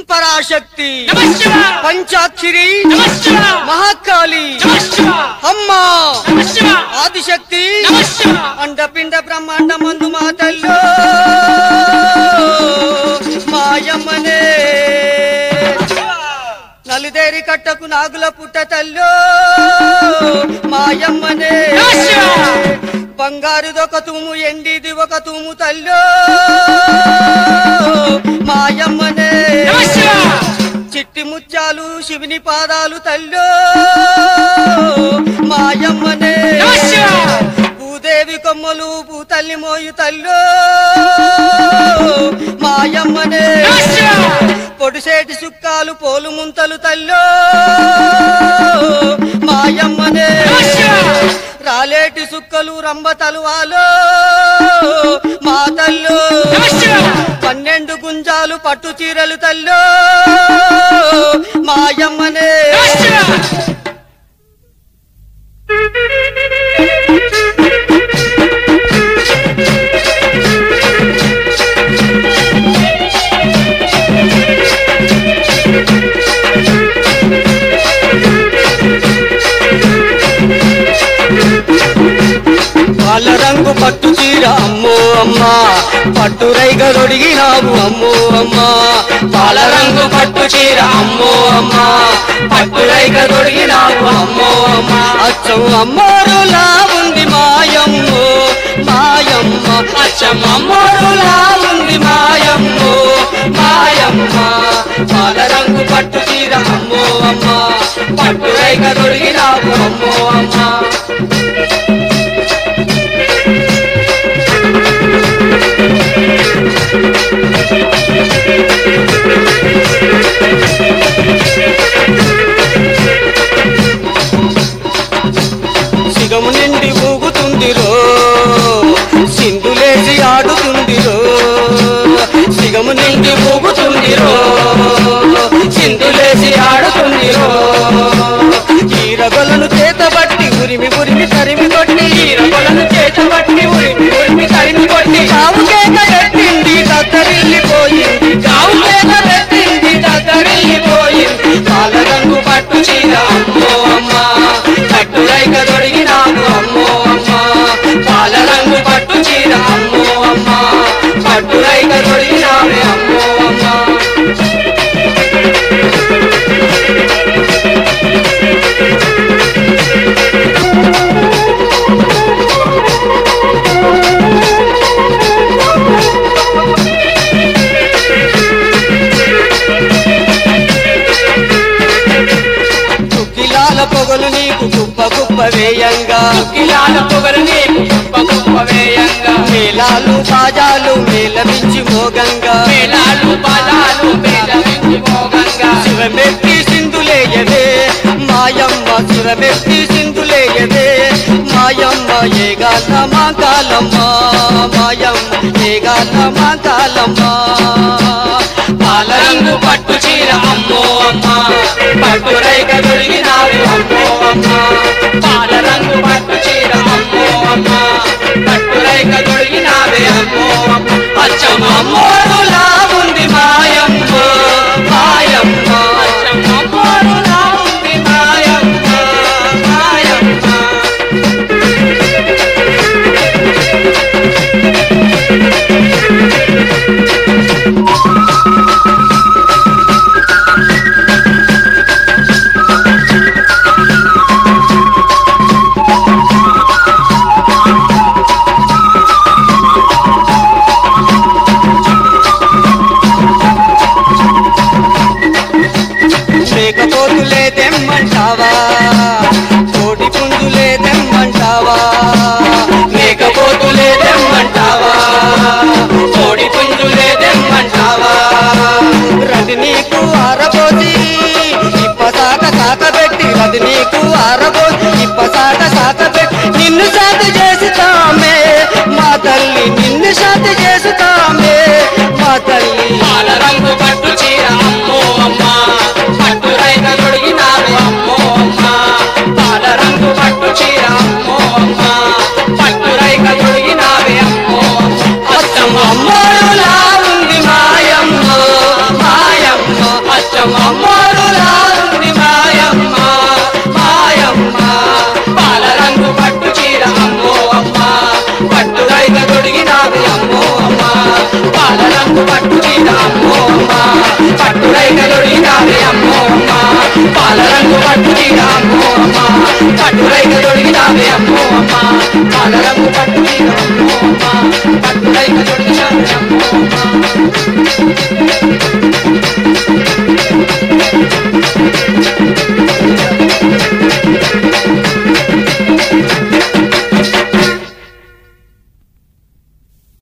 పరాశక్తి పంచాక్షరి మహాకాళి అమ్మా ఆదిశక్తి అండపిండ బ్రహ్మాండ మందు మాతల్లో మాయమ్మనే నలుదేరి కట్టకు నాగుల పుట్ట తల్లో మాయమ్మనే బంగారుదొక తూము ఎండిది ఒక తూము తల్లో మాయమ్మనే చిట్టి ముత్యాలు శివుని పాదాలు తల్లో మాయమ్మనే భూదేవి కొమ్మలు భూతల్లి మోయు తల్లో మాయమ్మనే పొడిసేటి సుక్కాలు పోలు ముంతలు తల్లో మాయమ్మనే రాలేటి సుక్కలు రంబ తలువాలో మా తల్లో 12 గుంజాలు పట్టు చీరలు తల్లో మాయమ్మనే పాల రంగు పట్టు చీర అమ్మో అమ్మా పట్టు రైగా దొడిగినావు అమ్మో అమ్మా పాల రంగు పట్టు చీర అమ్మో అమ్మా పట్టు రైగా దొడిగినావు అమ్మో అమ్మా అచ్చం అమ్మోరులా ఉంది మాయమ్మో మాయమ్మ అచ్చం అమ్మోరులా ఉంది మాయమ్మో మాయమ్మ పాల రంగు పట్టు చీర అమ్మో అమ్మా పట్టు రైగా దొడిగినావు అమ్మో అమ్మా సిగము నిండి ఊగుతుందిరో సింధులేసి ఆడుతుందిరో సిగము నిండి ఊగుతుందిరో సింధులేసి ఆడుతుందిరో ఈరగొలను చేతబట్టి ఉరిమి ఉరిమి తరిమి కొట్టి ఈరగొలను చేతబట్టి ఉరిమి ఉరిమి తరిమి కొట్టి కావు కేక పెట్టింది తత్తరిల్లిపోయింది కావు కేక పెట్టింది తత్తరిల్లిపోయింది పాల రంగు పట్టు చీర అమ్మో అమ్మా పట్టు రైక దొడిగినావు అమ్మో అమ్మా పాల రంగు పట్టు చీర అమ్మో అమ్మా పట్టు రైక దొడిగినావే అమ్మో అమ్మా పొగలు నీకు కుప్ప కుప్ప వేయంగా కిలాల పొగలు నీకు కుప్ప కుప్ప వేయంగా మేళాలు బాజాలు మేళవించి మోగంగా మేళాలు బాజాలు మేళవించి మోగంగా శివమెత్తి సింధులేయదే మాయమ్మ శివమెత్తి సింధులేయదే మాయమ్మ ఏగాల మా కాలమ్మ మాయమ్మ ఏగాల మా కాలమ్మ పాల రంగు పట్టు చీర అమ్మో అమ్మా పట్టు రైక దొరికినావు అమ్మో అమ్మా పాల రంగు పట్టు చీర అమ్మో అమ్మా పట్టు రైక దొరికినావే అమ్మో అమ్మా అచ్చం అమ్మోరులా ఉంది మాయమ్మ మాయమ్మ అచ్చం అమ్మోరులా ఉంది మాయమ్మ మాయమ్మ మేకపోతులే తెమ్మంటావా కోడి పుంజులే తెమ్మంటావా మేకపోతులే తెమ్మంటావా కోడి పుంజులే తెమ్మంటావా రది నీకు ఆరబోసి ఇప్పసాక సాకబెట్టి రది నీకు ఆరబోసి ఇప్పసాక సాకబెట్టి నిన్ను సాటి చేసుతామే మా తల్లి నిన్ను సాటి చేసుతామే మా తల్లి పాల రంగు పట్టు చీర అమ్మో అమ్మా పట్టు రైక దొడిగినావు అమ్మో అమ్మా పాల రంగు పట్టు చీర అమ్మో అమ్మా పట్టు రైక దొడిగినావే అమ్మో అచ్చం అమ్మోరులా ఉంది మాయమ్మ మాయమ్మ అమ్మో అమ్మ పట్టురైక దొడిగినావే అమ్మో అమ్మ పాలరంగు పట్టు చీర అమ్మో అమ్మ పట్టురైక దొడిగినావే అమ్మో అమ్మ